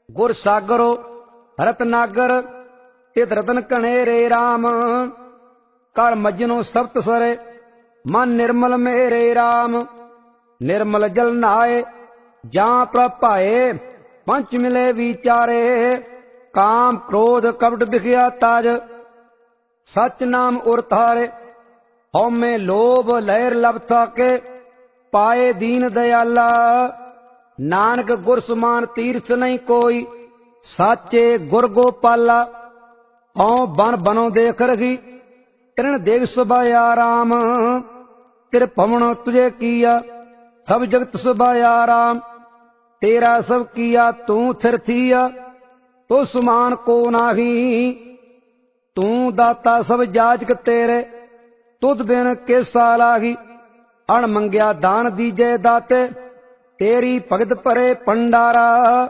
गुर सागरो रतनागर तित रतन कनेरे राम। कर मजनो सप्त सरे मन निर्मल मेरे राम। निर्मल जल नहाए जहाँ प्रभ पाए पंच मिले विचारे। काम क्रोध कपट बिखया ताज सच नाम उर थारे। हौमे लोभ लहर लब थाके पाए दीन दयाला। नानक गुर समान तीर्थ नहीं कोई साचे गुर गोपाला। हौं बन बनो देख रही तृण देव सुभाया राम। तिर पवन तुझे किया सब जगत सुभाया राम। तेरा सब किया तू थिर थिया तो समान को नाही। तू दाता सब जाजक तेरे तुद बिन के सालाही। अण मंगया दान दीजे दाते तेरी भगत परे भंडारा।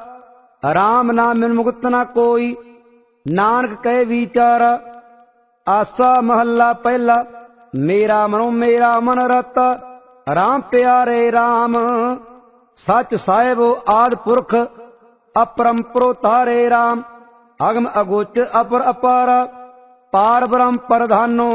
राम नाम बिन मुक्त न कोई नानक कहे विचारा। आसा महला पहला मेरा मनो मेरा मन रता। राम प्यारे राम सच साहेब आद पुरख अपरंपरो तारे राम। अगम अगोचर अपर अपारा पार ब्रह्म प्रधानो।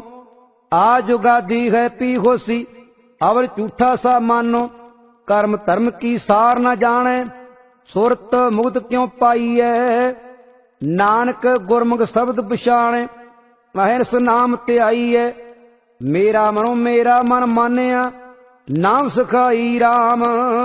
आजुगादी है पी होसी अवर झूठा सा मानो। कर्म धर्म की सार न जाने सुरत मुक्त क्यों पाई है। नानक गुरमुख शब्द पछाणे महर्ष नाम ते आई है। मेरा मनो मेरा मन मानिया नाम सिखाई राम।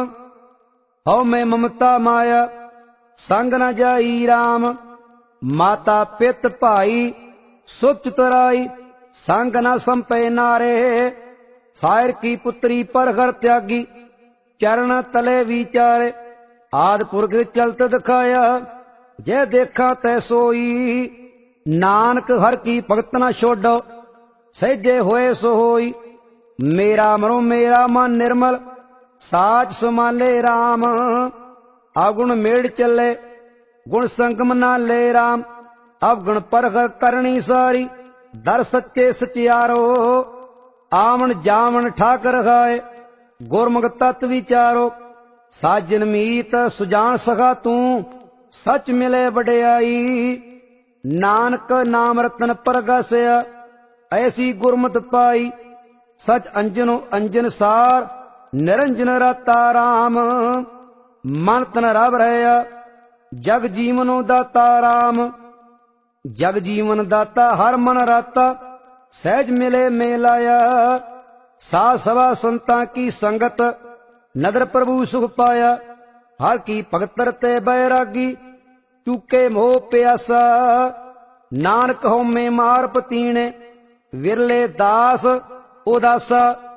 हौ मैं ममता माया संग न जाई राम। माता पित भाई सुख चतुराई संग न संपे नारे। सायर की पुत्री पर घर त्यागी चरण तले विचारे। आद पुरख चलत दिखाया जय देखा तै सोई। नानक हर की भगत न छोड़ो सहजे होए सो होई। मेरा मनो मेरा मन निर्मल साच समाले राम। अवगुण मेड़ चले गुण संगम न ले राम। अवगुण परख करनी सारी दर सच्चे सचियारो। आवन जावन ठाकर खाए गुरमुख तत् विचारो। साजन मीत सुजान सखा तू सच मिले वड्याई। नानक नाम रतन परगसया ऐसी गुरमत पाई। सच अंजनो अंजन सार निरंजन रता राम। मन तन रब रहया जग जीवनो दाता राम। जग जीवन दाता हर मन राता सहज मिले मेलाया। सा सवा संता की संगत नदर प्रभु सुख पाया। हर की भगत ते बैरागी चूके मोह प्यासा। नानक हो में मार पतीने विरले दास उदासा।